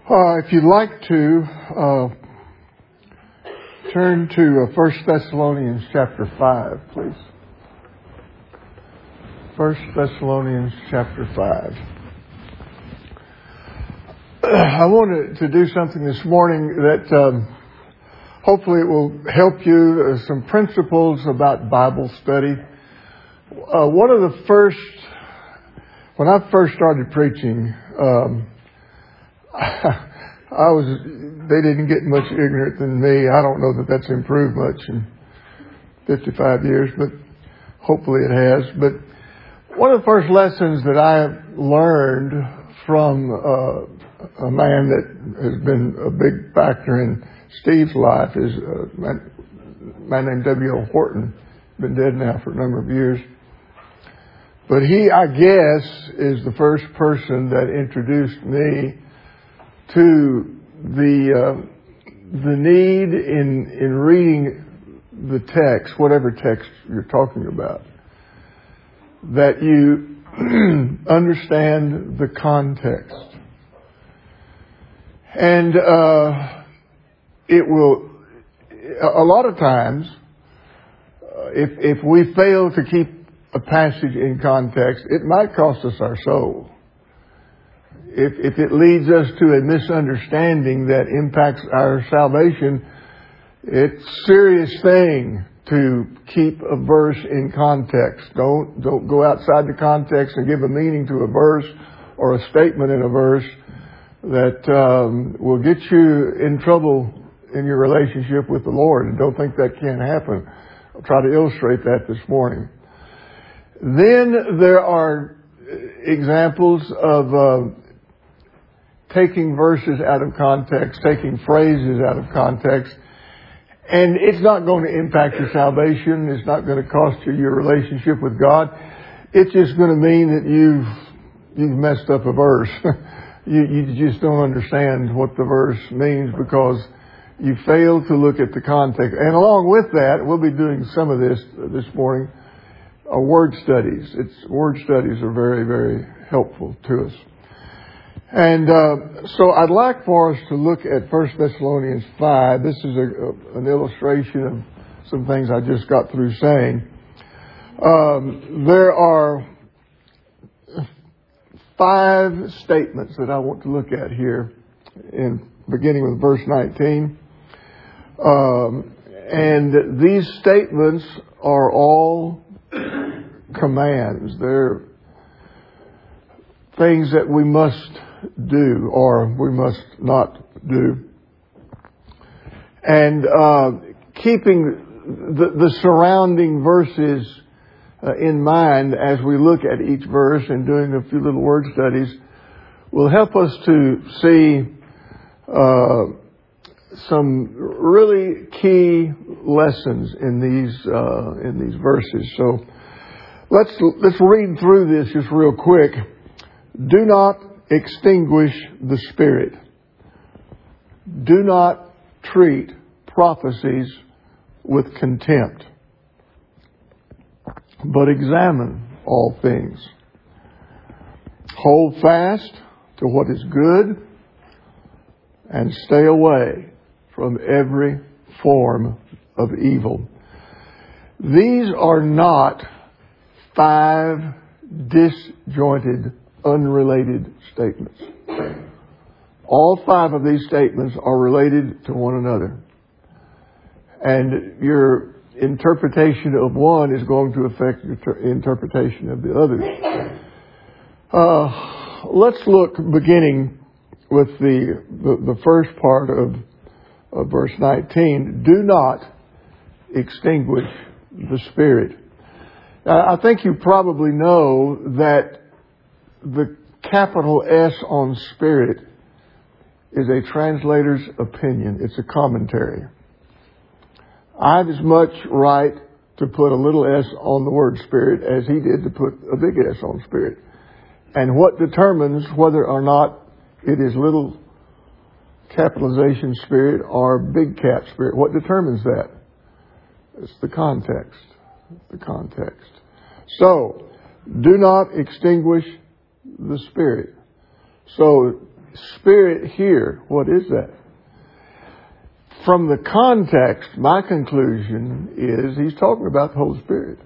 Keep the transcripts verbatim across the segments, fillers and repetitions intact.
Uh, if you'd like to, uh, turn to uh, First Thessalonians chapter five, please. First Thessalonians chapter five. I wanted to do something this morning that um, hopefully it will help you. Uh, some principles about Bible study. Uh, one of the first, when I first started preaching, um, I was, they didn't get much ignorant than me. I don't know that that's improved much in fifty-five years, but hopefully it has. But one of the first lessons that I learned from uh, a man that has been a big factor in Steve's life is a man, a man named W O Horton. Been dead now for a number of years. But he, I guess, is the first person that introduced me to the uh, the need in in reading the text, whatever text you're talking about, that you understand the context. And uh, it will, a lot of times, uh, if if we fail to keep a passage in context, it might cost us our soul. If, if it leads us to a misunderstanding that impacts our salvation, it's a serious thing to keep a verse in context. Don't, don't go outside the context and give a meaning to a verse or a statement in a verse that um, will get you in trouble in your relationship with the Lord. And don't think that can't happen. I'll try to illustrate that this morning. Then there are examples of uh, taking verses out of context, taking phrases out of context, and it's not going to impact your salvation. It's not going to cost you your relationship with God. It's just going to mean that you've you've messed up a verse. you, you just don't understand what the verse means because you failed to look at the context. And along with that, we'll be doing some of this this morning. Uh, word studies. It's word studies are very, very helpful to us. And uh, so I'd like for us to look at First Thessalonians five. This is a, a, an illustration of some things I just got through saying. Um, there are five statements that I want to look at here, in beginning with verse nineteen. Um, and these statements are all commands. They're things that we must do or we must not do. And uh, keeping the, the surrounding verses uh, in mind as we look at each verse and doing a few little word studies will help us to see uh, some really key lessons in these uh, in these verses. So let's let's read through this just real quick. Do not extinguish the Spirit. Do not treat prophecies with contempt, but examine all things. Hold fast to what is good and stay away from every form of evil. These are not five disjointed, unrelated statements. All five of these statements are related to one another. And your interpretation of one is going to affect your ter- interpretation of the others. Uh, let's look beginning with the, the, the first part of, of verse nineteen. Do not extinguish the Spirit. Now, I think you probably know that the capital S on Spirit is a translator's opinion. It's a commentary. I have as much right to put a little s on the word Spirit as he did to put a big S on Spirit. And what determines whether or not it is little capitalization Spirit or big cap Spirit, what determines that? It's the context. The context. So, do not extinguish the Spirit. So, Spirit here, what is that? From the context, my conclusion is he's talking about the Holy Spirit.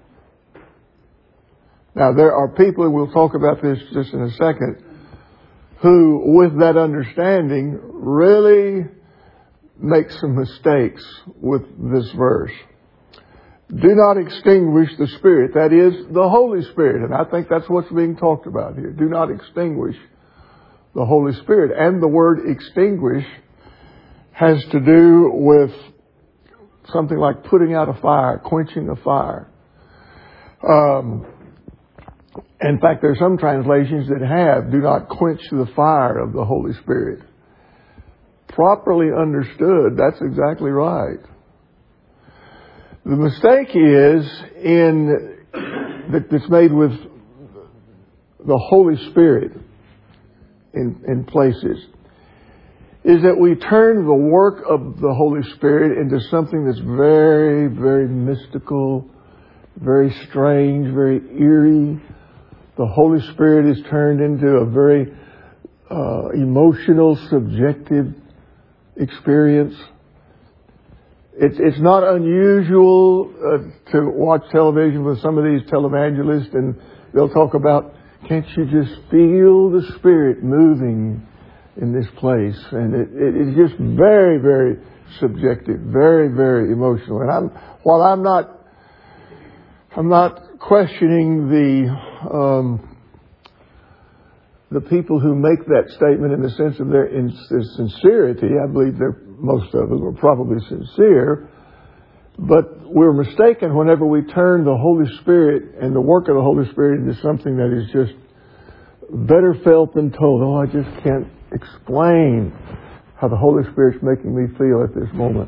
Now, there are people, and we'll talk about this just in a second, who, with that understanding, really make some mistakes with this verse. Do not extinguish the Spirit. That is, the Holy Spirit. And I think that's what's being talked about here. Do not extinguish the Holy Spirit. And the word extinguish has to do with something like putting out a fire, quenching a fire. Um, in fact, there are some translations that have, do not quench the fire of the Holy Spirit. Properly understood, that's exactly right. The mistake is in that that's made with the Holy Spirit in, in places, is that we turn the work of the Holy Spirit into something that's very, very mystical, very strange, very eerie. The Holy Spirit is turned into a very uh, emotional, subjective experience. It's, it's not unusual uh, to watch television with some of these televangelists, and they'll talk about, can't you just feel the Spirit moving in this place? And it, it, it's just very, very subjective, very, very emotional. And I'm, while I'm not, I'm not questioning the, um, the people who make that statement in the sense of their in, sincerity. I believe they're, most of them are probably sincere. But we're mistaken whenever we turn the Holy Spirit and the work of the Holy Spirit into something that is just better felt than told. Oh, I just can't explain how the Holy Spirit's making me feel at this moment.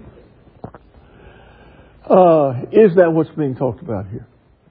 Uh, is that what's being talked about here?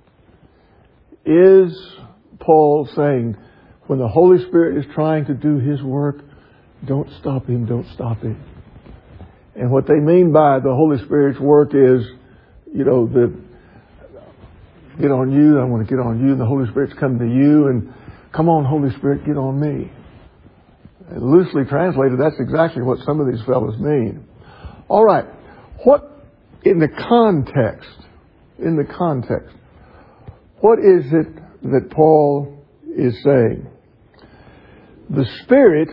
Is Paul saying, when the Holy Spirit is trying to do His work, don't stop Him, don't stop Him? And what they mean by the Holy Spirit's work is, you know, the get on you, I want to get on you, and the Holy Spirit's come to you, and come on, Holy Spirit, get on me. And loosely translated, that's exactly what some of these fellows mean. All right. What, in the context, in the context, what is it that Paul is saying? The Spirit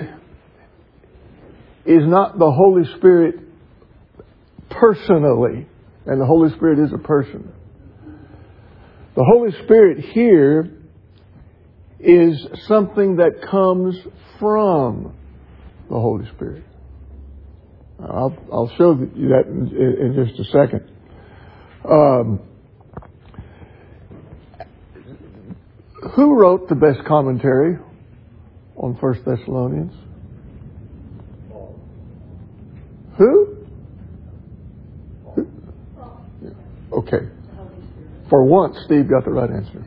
is not the Holy Spirit personally, and the Holy Spirit is a person. The Holy Spirit here is something that comes from the Holy Spirit. I'll, I'll show you that in, in just a second. Um, who wrote the best commentary on First Thessalonians? Who? Who? Okay. For once, Steve got the right answer.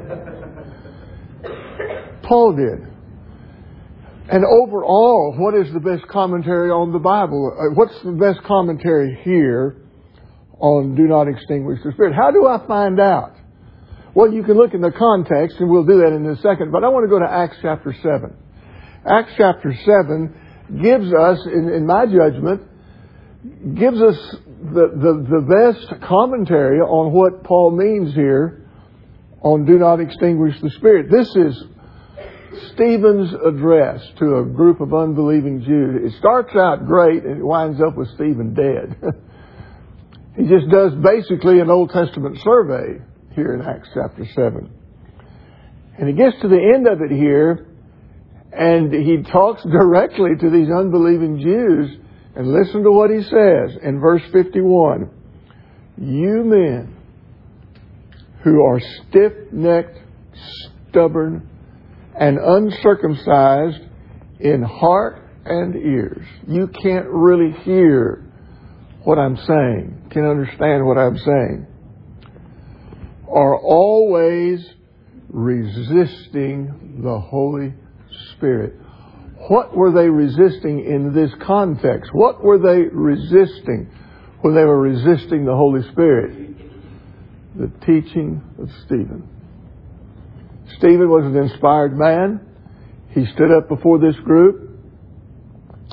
Paul did. And overall, what is the best commentary on the Bible? What's the best commentary here on do not extinguish the Spirit? How do I find out? Well, you can look in the context, and we'll do that in a second, but I want to go to Acts chapter seven. Acts chapter seven gives us, in, in my judgment, gives us the, the, the best commentary on what Paul means here on do not extinguish the Spirit. This is Stephen's address to a group of unbelieving Jews. It starts out great and it winds up with Stephen dead. He just does basically an Old Testament survey here in Acts chapter seven. And he gets to the end of it here and he talks directly to these unbelieving Jews. And listen to what he says in verse fifty-one. You men who are stiff-necked, stubborn, and uncircumcised in heart and ears. You can't really hear what I'm saying, can't understand what I'm saying, are always resisting the Holy Spirit. What were they resisting in this context? What were they resisting when they were resisting the Holy Spirit? The teaching of Stephen. Stephen was an inspired man. He stood up before this group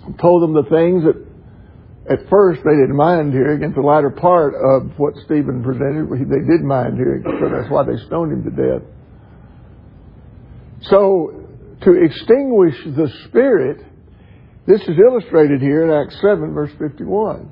told them the things that at first they didn't mind hearing. At the latter part of what Stephen presented, they did mind hearing, so that's why they stoned him to death. So, to extinguish the Spirit, this is illustrated here in Acts seven, verse fifty-one.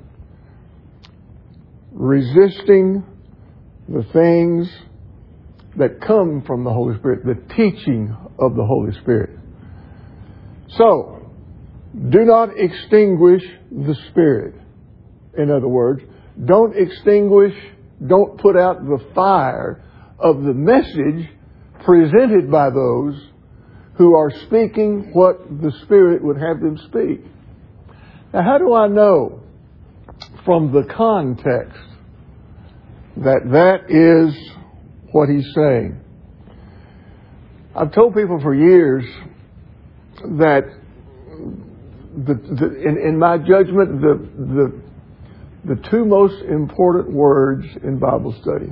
Resisting the things that come from the Holy Spirit, the teaching of the Holy Spirit. So, do not extinguish the Spirit. In other words, don't extinguish, don't put out the fire of the message presented by those who are speaking what the Spirit would have them speak. Now, how do I know from the context that that is what he's saying? I've told people for years that the, the, in, in my judgment, the, the, the two most important words in Bible study.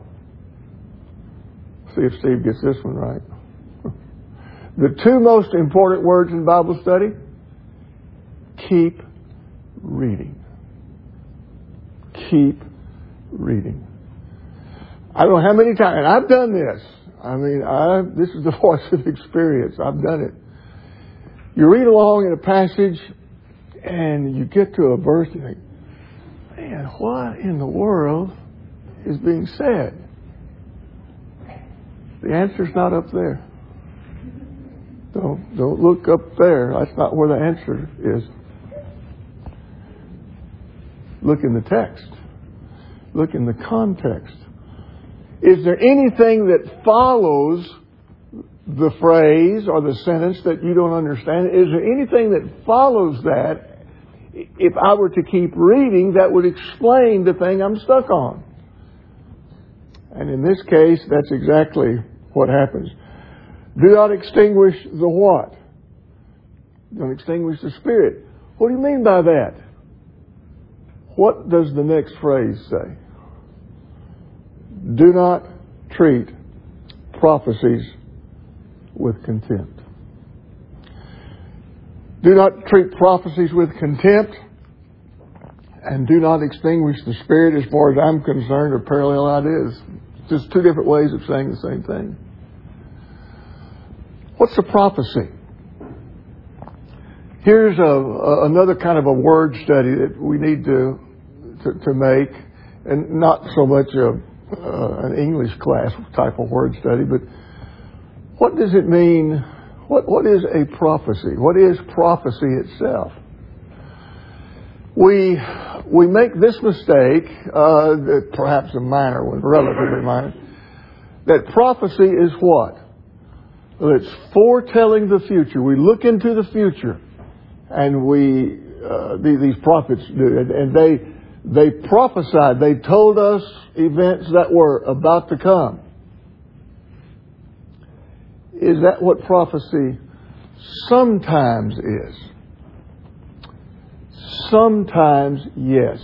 See if Steve gets this one right. The two most important words in Bible study: keep reading. Keep reading. I don't know how many times, and I've done this. I mean, I, this is the voice of experience. I've done it. You read along in a passage, and you get to a verse, and you think, man, what in the world is being said? The answer's not up there. Don't, don't look up there. That's not where the answer is. Look in the text. Look in the context. Is there anything that follows the phrase or the sentence that you don't understand? Is there anything that follows that, if I were to keep reading, that would explain the thing I'm stuck on? And in this case, that's exactly what happens. Do not extinguish the what? Don't extinguish the Spirit. What do you mean by that? What does the next phrase say? Do not treat prophecies with contempt. Do not treat prophecies with contempt, and do not extinguish the Spirit. As far as I'm concerned, are parallel ideas. Just two different ways of saying the same thing. What's a prophecy? Here's a, a, another kind of a word study that we need to to, to make, and not so much a, uh, an English class type of word study, but what does it mean? What what is a prophecy? What is prophecy itself? We we make this mistake, uh, perhaps a minor one, relatively minor, that prophecy is what? Well, it's foretelling the future. We look into the future, and we uh, these, these prophets do, and, and they they prophesied. They told us events that were about to come. Is that what prophecy sometimes is? Sometimes, yes.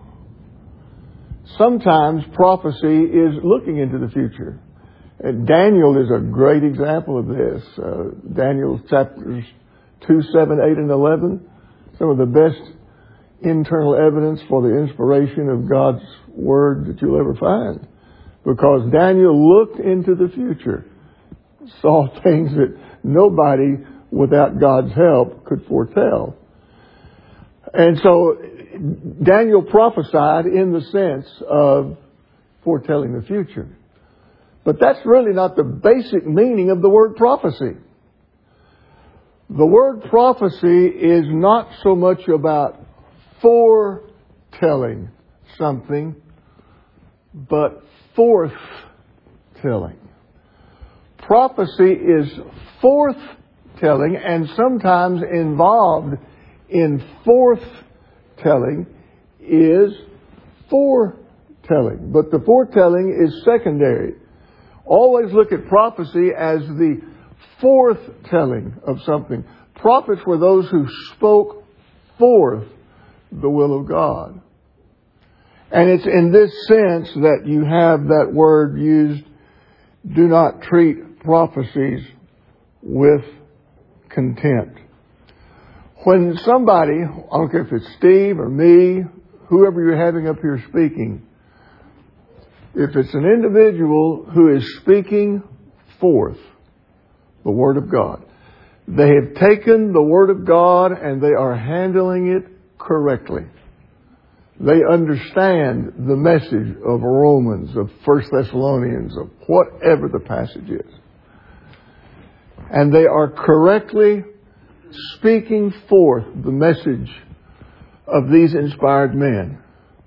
Sometimes prophecy is looking into the future. And Daniel is a great example of this. Uh, Daniel chapters two, seven, eight, and eleven. Some of the best internal evidence for the inspiration of God's Word that you'll ever find. Because Daniel looked into the future, saw things that nobody without God's help could foretell. And so Daniel prophesied in the sense of foretelling the future. But that's really not the basic meaning of the word prophecy. The word prophecy is not so much about foretelling something, but forthtelling. Prophecy is forthtelling, and sometimes involved in forthtelling is foretelling. But the foretelling is secondary. Always look at prophecy as the forthtelling of something. Prophets were those who spoke forth the will of God. And it's in this sense that you have that word used, do not treat prophecies with contempt. When somebody, I don't care if it's Steve or me, whoever you're having up here speaking, if it's an individual who is speaking forth the Word of God, they have taken the Word of God and they are handling it correctly. They understand the message of Romans, of First Thessalonians, of whatever the passage is. And they are correctly speaking forth the message of these inspired men.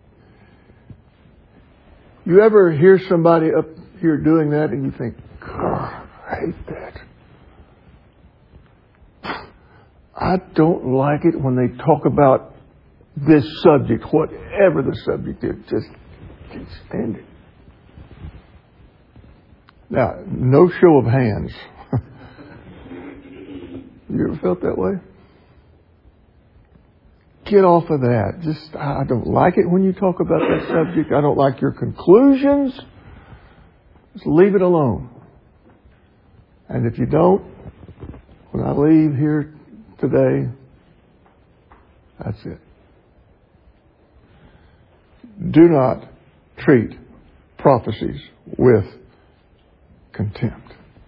You ever hear somebody up here doing that and you think, God, I hate that. I don't like it when they talk about this subject, whatever the subject is. Just can't stand it. Now, no show of hands. You ever felt that way? Get off of that. Just, I don't like it when you talk about that subject. I don't like your conclusions. Just leave it alone. And if you don't, when I leave here today, that's it. Do not treat prophecies with contempt.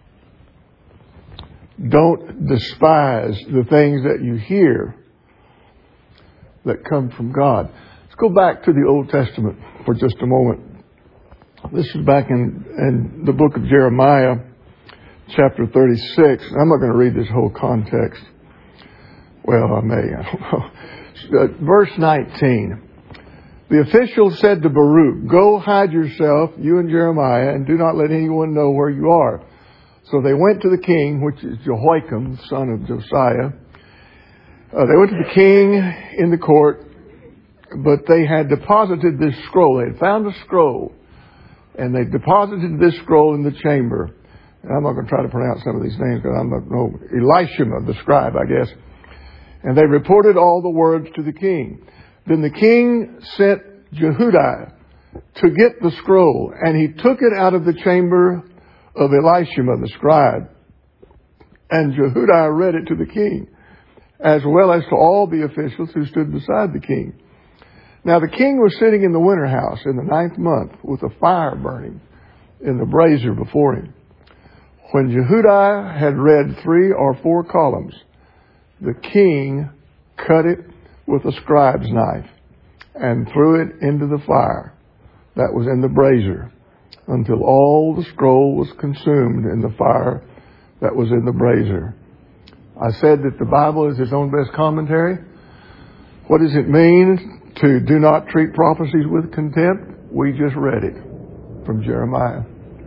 Don't despise the things that you hear that come from God. Let's go back to the Old Testament for just a moment. This is back in, in the book of Jeremiah, chapter thirty-six. I'm not going to read this whole context. Well, I may. I don't know. Uh, verse nineteen. The official said to Baruch, "Go hide yourself, you and Jeremiah, and do not let anyone know where you are." So they went to the king, which is Jehoiakim, son of Josiah. Uh, they went to the king in the court, but they had deposited this scroll. They had found a scroll, and they deposited this scroll in the chamber. And I'm not going to try to pronounce some of these names because I'm not know Elishama, the scribe, I guess. And they reported all the words to the king. Then the king sent Jehudi to get the scroll, and he took it out of the chamber of Elishama, the scribe. And Jehudi read it to the king, as well as to all the officials who stood beside the king. Now the king was sitting in the winter house in the ninth month with a fire burning in the brazier before him. When Jehudi had read three or four columns, the king cut it with a scribe's knife and threw it into the fire that was in the brazier until all the scroll was consumed in the fire that was in the brazier. I said that the Bible is its own best commentary. What does it mean to do not treat prophecies with contempt? We just read it from Jeremiah.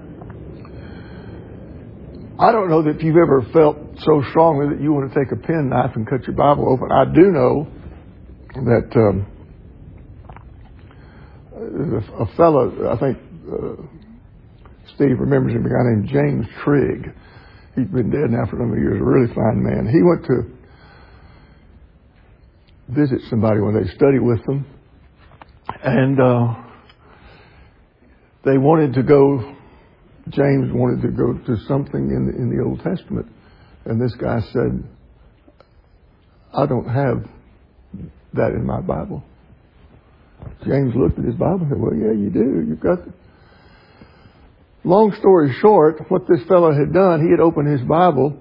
I don't know that you've ever felt so strongly that you want to take a penknife and cut your Bible open. I do know that um, a fellow, I think uh, Steve remembers him, a guy named James Trigg. He's been dead now for a number of years, a really fine man. He went to visit somebody when they studied with them, and uh, they wanted to go, James wanted to go to something in the, in the Old Testament. And this guy said, "I don't have that in my Bible." James looked at his Bible and said, "Well, yeah, you do. You've got it." Long story short, what this fellow had done, he had opened his Bible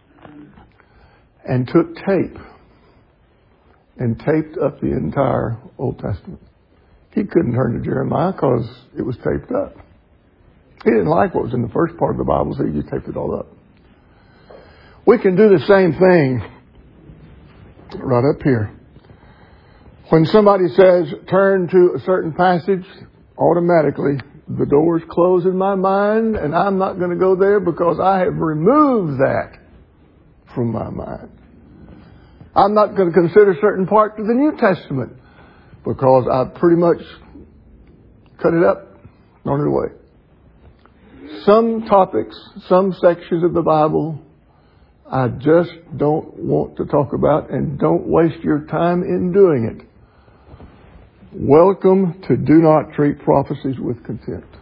and took tape and taped up the entire Old Testament. He couldn't turn to Jeremiah because it was taped up. He didn't like what was in the first part of the Bible, so he just taped it all up. We can do the same thing right up here. When somebody says, turn to a certain passage, automatically the doors close in my mind, and I'm not going to go there because I have removed that from my mind. I'm not going to consider certain parts of the New Testament because I've pretty much cut it up, thrown it away. Some topics, some sections of the Bible, I just don't want to talk about, and don't waste your time in doing it. Welcome to do not treat prophecies with contempt.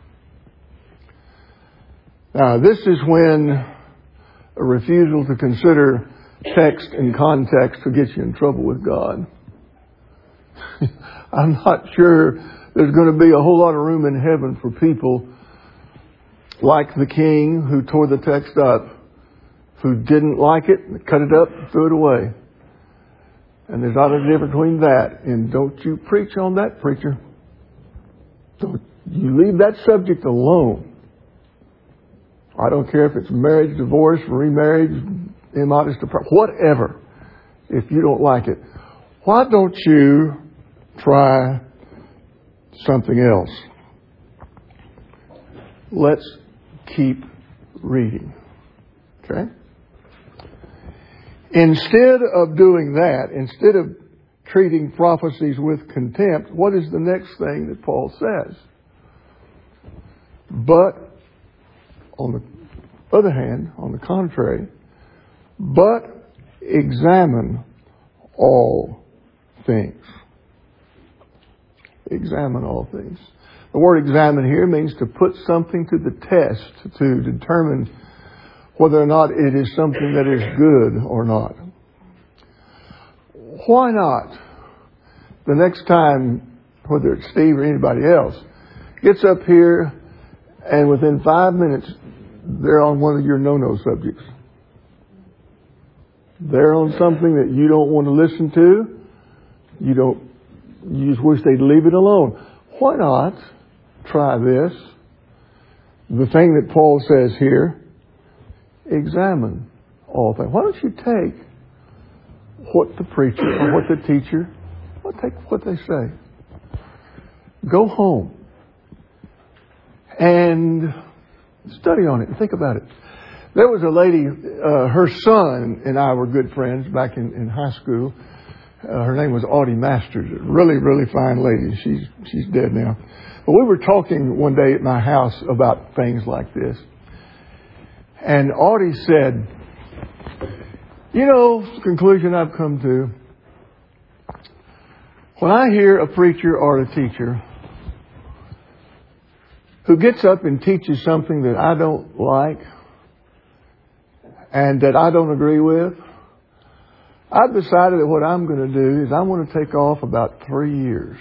Now, this is when a refusal to consider text and context will get you in trouble with God. I'm not sure there's going to be a whole lot of room in heaven for people like the king who tore the text up, who didn't like it, cut it up, and threw it away. And there's not a difference between that. And don't you preach on that, preacher. Don't you leave that subject alone. I don't care if it's marriage, divorce, remarriage, immodest, whatever. If you don't like it, why don't you try something else? Let's keep reading. Okay? Instead of doing that, instead of treating prophecies with contempt, what is the next thing that Paul says? But, on the other hand, on the contrary, but examine all things. Examine all things. The word examine here means to put something to the test, to determine whether or not it is something that is good or not. Why not? The next time, whether it's Steve or anybody else, gets up here and within five minutes, they're on one of your no-no subjects. They're on something that you don't want to listen to. You don't, you just wish they'd leave it alone. Why not try this? The thing that Paul says here, examine all things. Why don't you take what the preacher or what the teacher, well, take what they say. Go home and study on it and think about it. There was a lady, uh, her son and I were good friends back in, in high school. Uh, her name was Audie Masters. A really, really fine lady. She's, she's dead now. But we were talking one day at my house about things like this. And Audie said, you know, the conclusion I've come to, when I hear a preacher or a teacher who gets up and teaches something that I don't like and that I don't agree with, I've decided that what I'm going to do is I'm going to take off about three years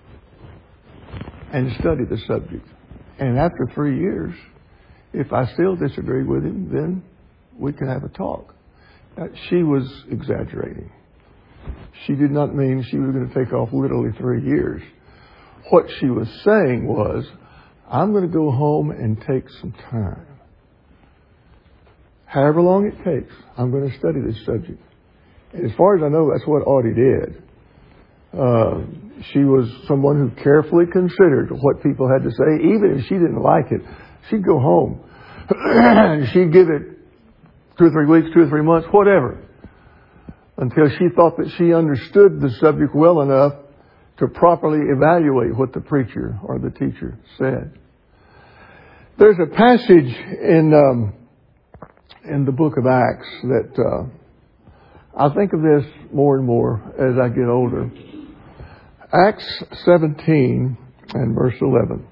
and study the subject. And after three years, if I still disagree with him, then we can have a talk. Now, she was exaggerating. She did not mean she was going to take off literally three years. What she was saying was, I'm going to go home and take some time. However long it takes, I'm going to study this subject. And as far as I know, that's what Audie did. Uh, she was someone who carefully considered what people had to say. Even if she didn't like it, she'd go home. And she'd give it two or three weeks, two or three months, whatever, until she thought that she understood the subject well enough to properly evaluate what the preacher or the teacher said. There's a passage in um, in the book of Acts that uh, I think of this more and more as I get older. Acts seventeen and verse eleven.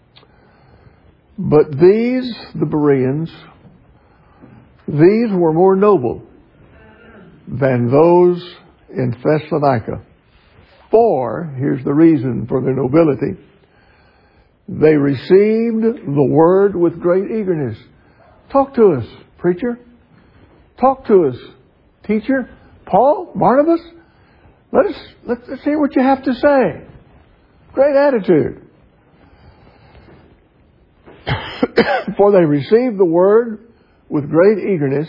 But these, the Bereans, these were more noble than those in Thessalonica. For, here's the reason for their nobility, they received the word with great eagerness. Talk to us, preacher. Talk to us, teacher. Paul, Barnabas, let us, let's, let's hear what you have to say. Great attitude. For they received the word with great eagerness,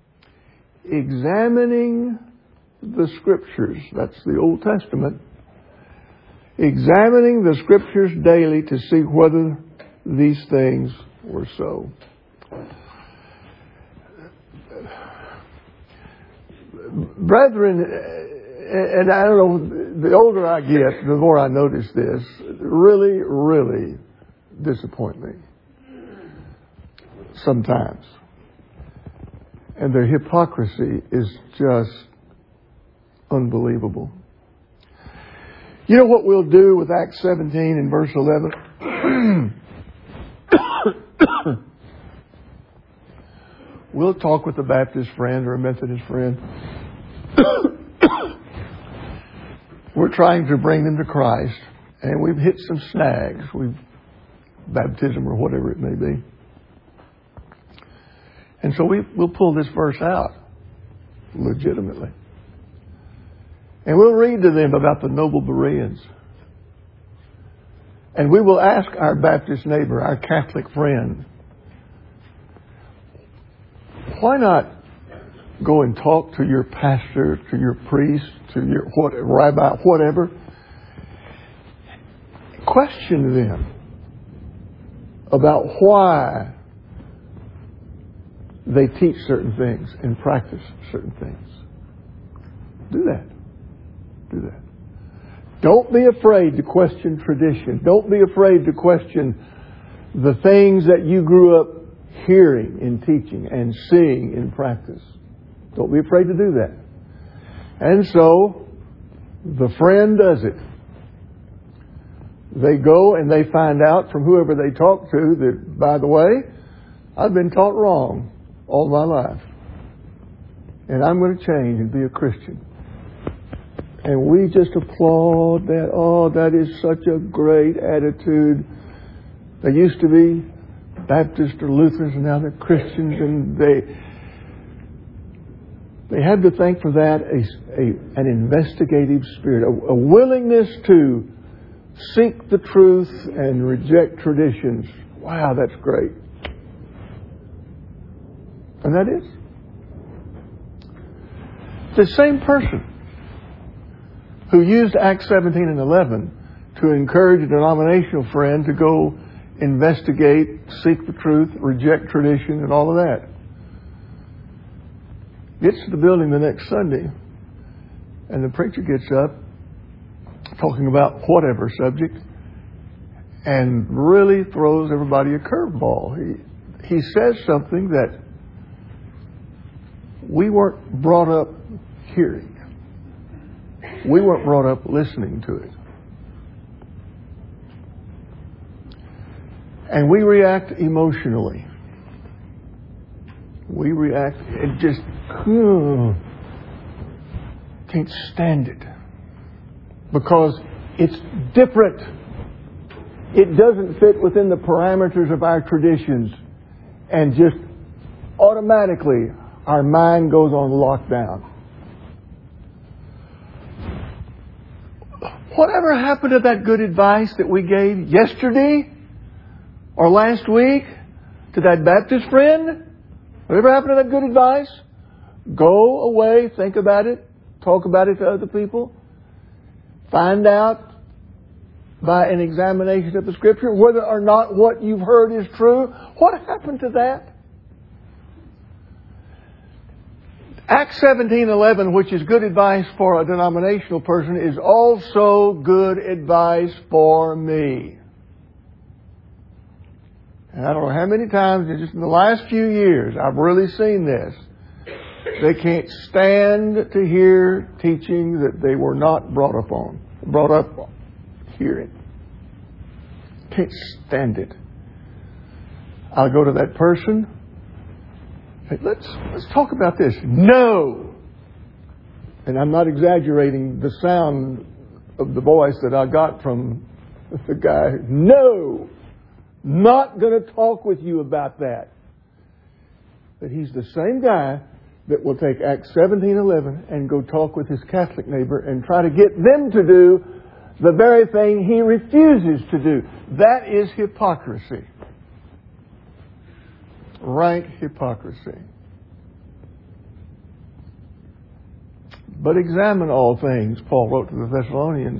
examining the Scriptures. That's the Old Testament. Examining the Scriptures daily to see whether these things were so. Brethren, and I don't know, the older I get, the more I notice this, really, really disappoint me. Sometimes. And their hypocrisy is just unbelievable. You know what we'll do with Acts seventeen and verse eleven? we'll talk with a Baptist friend or a Methodist friend. We're trying to bring them to Christ, and we've hit some snags. We've baptism or whatever it may be. And so we, we'll pull this verse out legitimately. And we'll read to them about the noble Bereans. And we will ask our Baptist neighbor, our Catholic friend, why not go and talk to your pastor, to your priest, to your what, rabbi, whatever. Question them about why they teach certain things and practice certain things. Do that. Do that. Don't be afraid to question tradition. Don't be afraid to question the things that you grew up hearing in teaching and seeing in practice. Don't be afraid to do that. And so, the friend does it. They go and they find out from whoever they talk to that, by the way, I've been taught wrong all my life. And I'm going to change and be a Christian. And we just applaud that. Oh, that is such a great attitude. They used to be Baptists or Lutherans, and now they're Christians, and they they have to thank for that a, a, an investigative spirit, a, a willingness to seek the truth and reject traditions. Wow, that's great. And that is the same person who used Acts seventeen and eleven to encourage a denominational friend to go investigate, seek the truth, reject tradition, and all of that. Gets to the building the next Sunday, and the preacher gets up talking about whatever subject and really throws everybody a curveball. He, he says something that we weren't brought up hearing. We weren't brought up listening to it. And we react emotionally. We react and just oh, can't stand it. Because it's different. It doesn't fit within the parameters of our traditions. And just automatically our mind goes on lockdown. Whatever happened to that good advice that we gave yesterday or last week to that Baptist friend? Whatever happened to that good advice? Go away, think about it, talk about it to other people. Find out by an examination of the Scripture whether or not what you've heard is true. What happened to that? Acts seventeen eleven, which is good advice for a denominational person, is also good advice for me. And I don't know how many times, just in the last few years, I've really seen this. They can't stand to hear teaching that they were not brought up on, brought up on, hearing. Can't stand it. I'll go to that person. Hey, let's let's talk about this. No. And I'm not exaggerating the sound of the voice that I got from the guy. No. Not going to talk with you about that. But he's the same guy that will take Acts seventeen eleven and go talk with his Catholic neighbor and try to get them to do the very thing he refuses to do. That is hypocrisy. Rank hypocrisy. But examine all things, Paul wrote to the Thessalonians.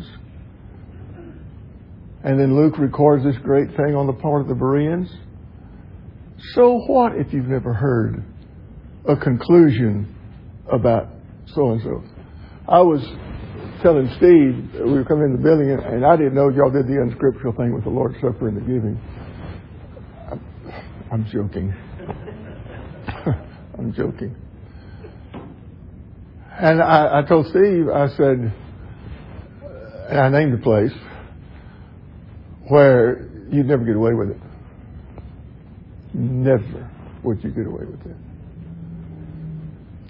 And then Luke records this great thing on the part of the Bereans. So what if you've never heard a conclusion about so-and-so? I was telling Steve, we were coming in the building, and I didn't know y'all did the unscriptural thing with the Lord's Supper and the giving. I'm, I'm joking. I'm joking. And I, I told Steve, I said, and I named the place, where you'd never get away with it. Never would you get away with it.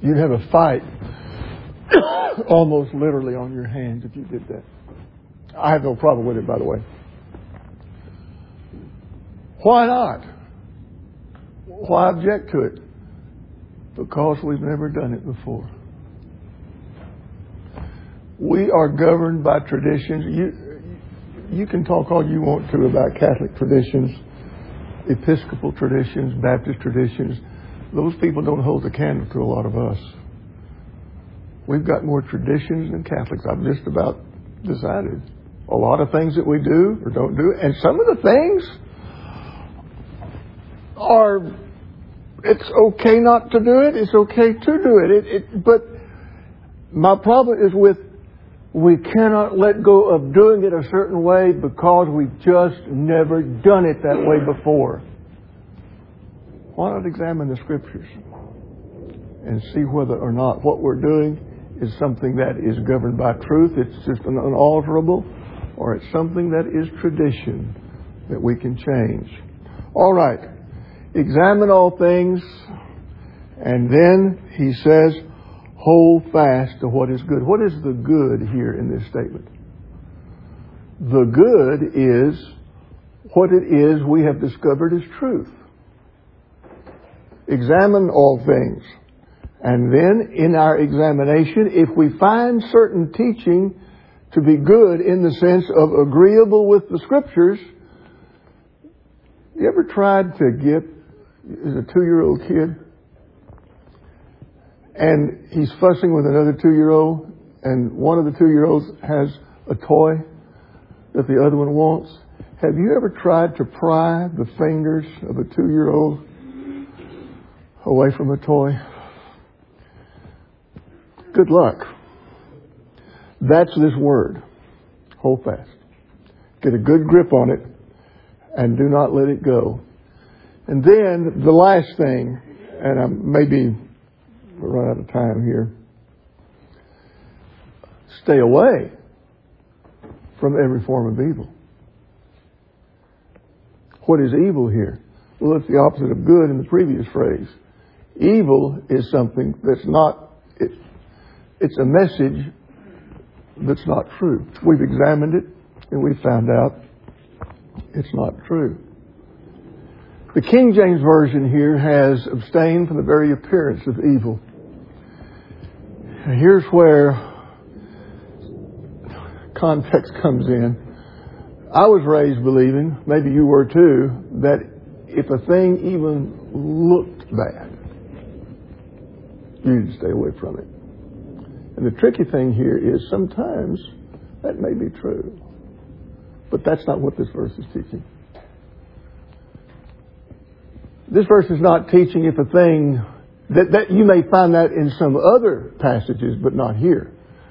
You'd have a fight almost literally on your hands if you did that. I have no problem with it, by the way. Why not? Why object to it? Because we've never done it before. We are governed by traditions. You, you can talk all you want to about Catholic traditions, Episcopal traditions, Baptist traditions. Those people don't hold a candle to a lot of us. We've got more traditions than Catholics. I've just about decided. A lot of things that we do or don't do. And some of the things are, it's okay not to do it. It's okay to do it. It, it. But my problem is with, we cannot let go of doing it a certain way because we've just never done it that way before. Why not examine the Scriptures and see whether or not what we're doing is something that is governed by truth, it's just an unalterable, or it's something that is tradition that we can change. All right. Examine all things, and then he says, hold fast to what is good. What is the good here in this statement? The good is what it is we have discovered is truth. Examine all things. And then in our examination, if we find certain teaching to be good in the sense of agreeable with the Scriptures, you ever tried to get, is a two-year-old kid, and he's fussing with another two-year-old, and one of the two-year-olds has a toy that the other one wants? Have you ever tried to pry the fingers of a two-year-old away from a toy? Good luck. That's this word. Hold fast. Get a good grip on it and do not let it go. And then the last thing, and I'm maybe we'll run out of time here. Stay away from every form of evil. What is evil here? Well, it's the opposite of good in the previous phrase. Evil is something that's not, it, it's a message that's not true. We've examined it and we found out it's not true. The King James Version here has abstained from the very appearance of evil. And here's where context comes in. I was raised believing, maybe you were too, that if a thing even looked bad, you'd stay away from it. And the tricky thing here is sometimes that may be true. But that's not what this verse is teaching. This verse is not teaching if a thing, that, that you may find that in some other passages, but not here.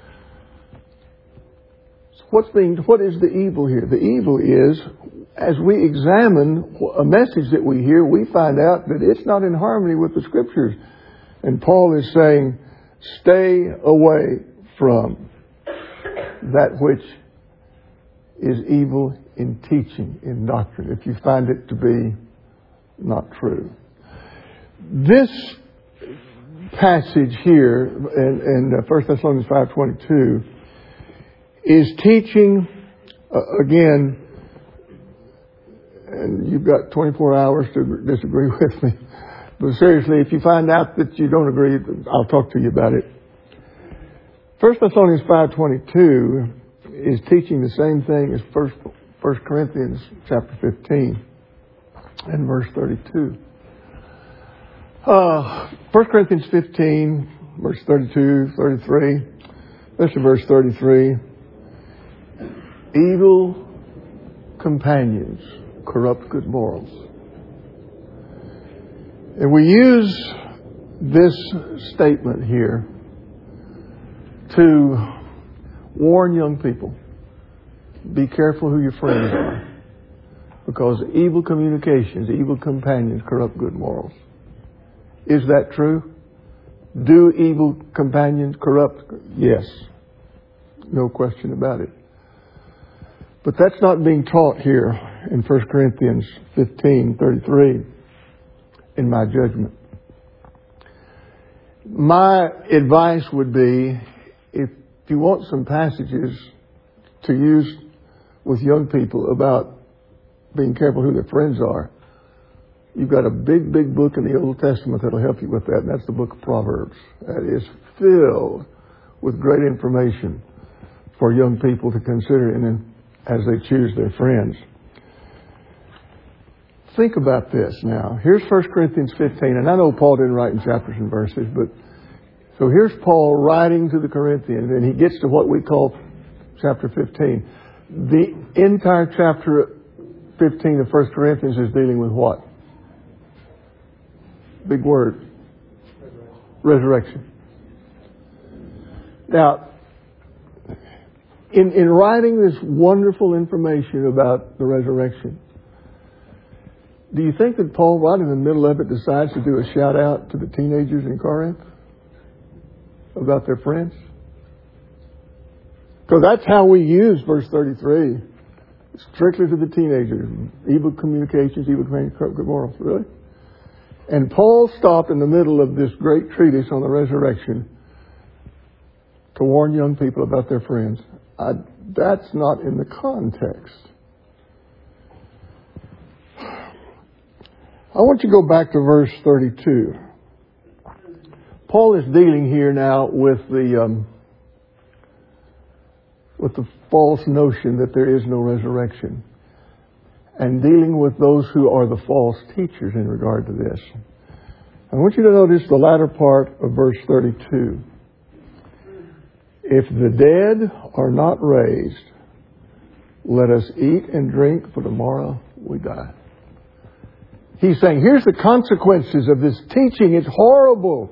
So what's being, what is the evil here? The evil is, as we examine a message that we hear, we find out that it's not in harmony with the Scriptures. And Paul is saying, stay away from that which is evil in teaching, in doctrine, if you find it to be not true. This passage here in, in First Thessalonians five twenty-two is teaching, uh, again, and you've got twenty-four hours to disagree with me, but seriously, if you find out that you don't agree, I'll talk to you about it. First Thessalonians five twenty-two is teaching the same thing as First First Corinthians chapter fifteen and verse thirty-two. Uh, First Corinthians fifteen, verse thirty-two, thirty-three. Listen to verse thirty-three. Evil companions corrupt good morals. And we use this statement here to warn young people. Be careful who your friends are. Because evil communications, evil companions corrupt good morals. Is that true? Do evil companions corrupt? Yes. No question about it. But that's not being taught here in First Corinthians fifteen thirty-three, in my judgment. My advice would be, if you want some passages to use with young people about being careful who their friends are, you've got a big, big book in the Old Testament that'll help you with that, and that's the book of Proverbs. That is filled with great information for young people to consider in, in, as they choose their friends. Think about this now. Here's First Corinthians fifteen, and I know Paul didn't write in chapters and verses, but so here's Paul writing to the Corinthians, and he gets to what we call chapter fifteen. The entire chapter fifteen of First Corinthians is dealing with what? Big word. Resurrection. Now, in, in writing this wonderful information about the resurrection, do you think that Paul, right in the middle of it, decides to do a shout out to the teenagers in Corinth about their friends? Because that's how we use verse thirty-three. Strictly to the teenagers. Evil communications, evil good morals. Really? And Paul stopped in the middle of this great treatise on the resurrection to warn young people about their friends. I, that's not in the context. I want you to go back to verse thirty-two. Paul is dealing here now with the um, with the false notion that there is no resurrection, and dealing with those who are the false teachers in regard to this. I want you to notice the latter part of verse thirty-two. If the dead are not raised, let us eat and drink, for tomorrow we die. He's saying, here's the consequences of this teaching. It's horrible.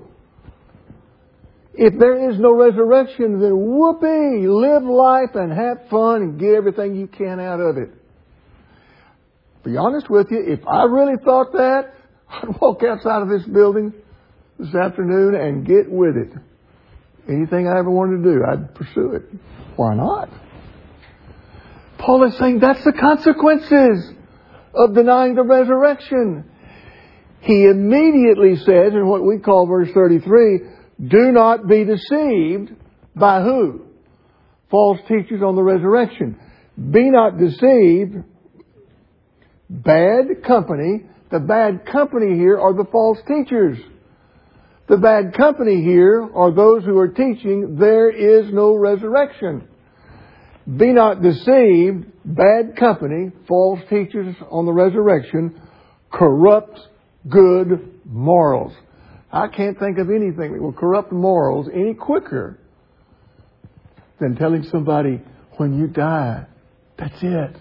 If there is no resurrection, then whoopee, live life and have fun and get everything you can out of it. Be honest with you, if I really thought that, I'd walk outside of this building this afternoon and get with it. Anything I ever wanted to do, I'd pursue it. Why not? Paul is saying that's the consequences of denying the resurrection. He immediately says in what we call verse thirty-three, do not be deceived by who? False teachers on the resurrection. Be not deceived. Bad company. The bad company here are the false teachers. The bad company here are those who are teaching there is no resurrection. Be not deceived. Bad company, false teachers on the resurrection, corrupt good morals. I can't think of anything that will corrupt morals any quicker than telling somebody, when you die, that's it.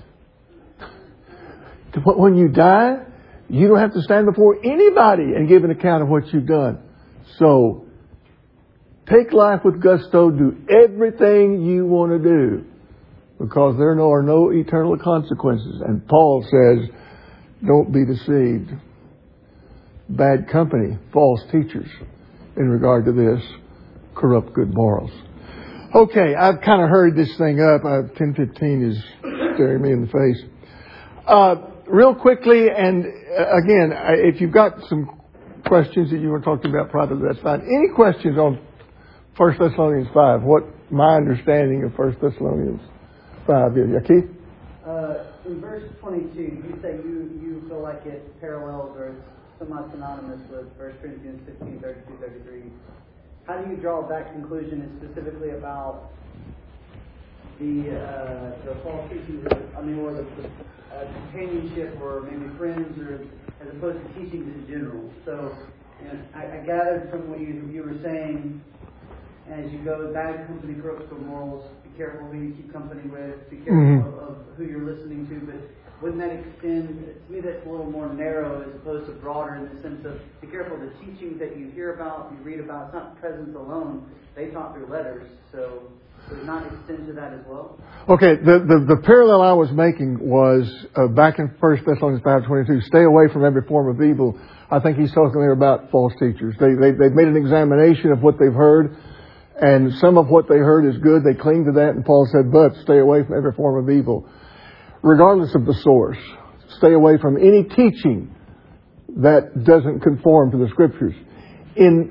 When you die, you don't have to stand before anybody and give an account of what you've done. So, take life with gusto, do everything you want to do, because there are no eternal consequences. And Paul says, don't be deceived. Bad company, false teachers, in regard to this, corrupt good morals. Okay, I've kind of hurried this thing up. Uh, ten fifteen is staring me in the face. Uh, real quickly, and uh, again, if you've got some questions that you want to talk to me about privately, that's fine. Any questions on First Thessalonians five? What my understanding of First Thessalonians five is? Yeah, Keith? Uh, in verse twenty-two, you say you, you feel like it parallels or it's somewhat synonymous with First Corinthians fifteen, thirty-two, thirty-three. How do you draw that conclusion, and specifically about the uh, the false teachings, I mean, or the, the uh, companionship, or maybe friends, or as opposed to teachings in general? So, you know, I, I gathered from what you you were saying, as you go, bad company corrupts good morals. Be careful who you keep company with. Be careful mm-hmm. of, of who you're listening to. But wouldn't that extend? To me, that's a little more narrow as opposed to broader, in the sense of be careful the teachings that you hear about, you read about. It's not presence alone. They taught through letters, so. Would it not extend to that as well? Okay, the, the, the parallel I was making was uh, back in First Thessalonians five twenty-two, stay away from every form of evil. I think he's talking there about false teachers. They, they, they've made an examination of what they've heard, and some of what they heard is good. They cling to that, and Paul said, but stay away from every form of evil. Regardless of the source, stay away from any teaching that doesn't conform to the Scriptures. In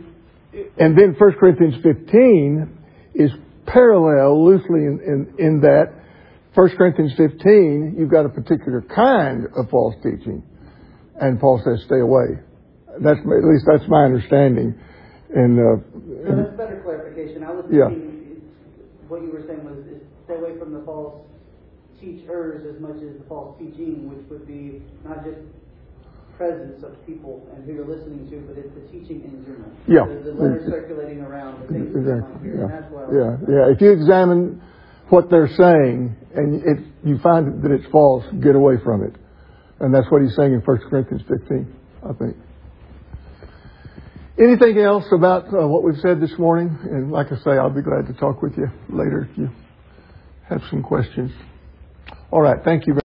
and then First Corinthians fifteen is parallel loosely in, in, in that First Corinthians fifteen, you've got a particular kind of false teaching. And Paul says, stay away. That's, at least that's my understanding. And, uh, so that's better clarification. I was yeah. thinking what you were saying was is stay away from the false teachers as much as the false teaching, which would be not just presence of people and who you're listening to, but it's the teaching in general. Yeah. The, the letters circulating around, the things exactly. that might hear, yeah. and that's what I yeah. was yeah. If you examine what they're saying and if you find that it's false, get away from it. And that's what he's saying in First Corinthians fifteen, I think. Anything else about uh, what we've said this morning? And like I say, I'll be glad to talk with you later if you have some questions. All right. Thank you very much.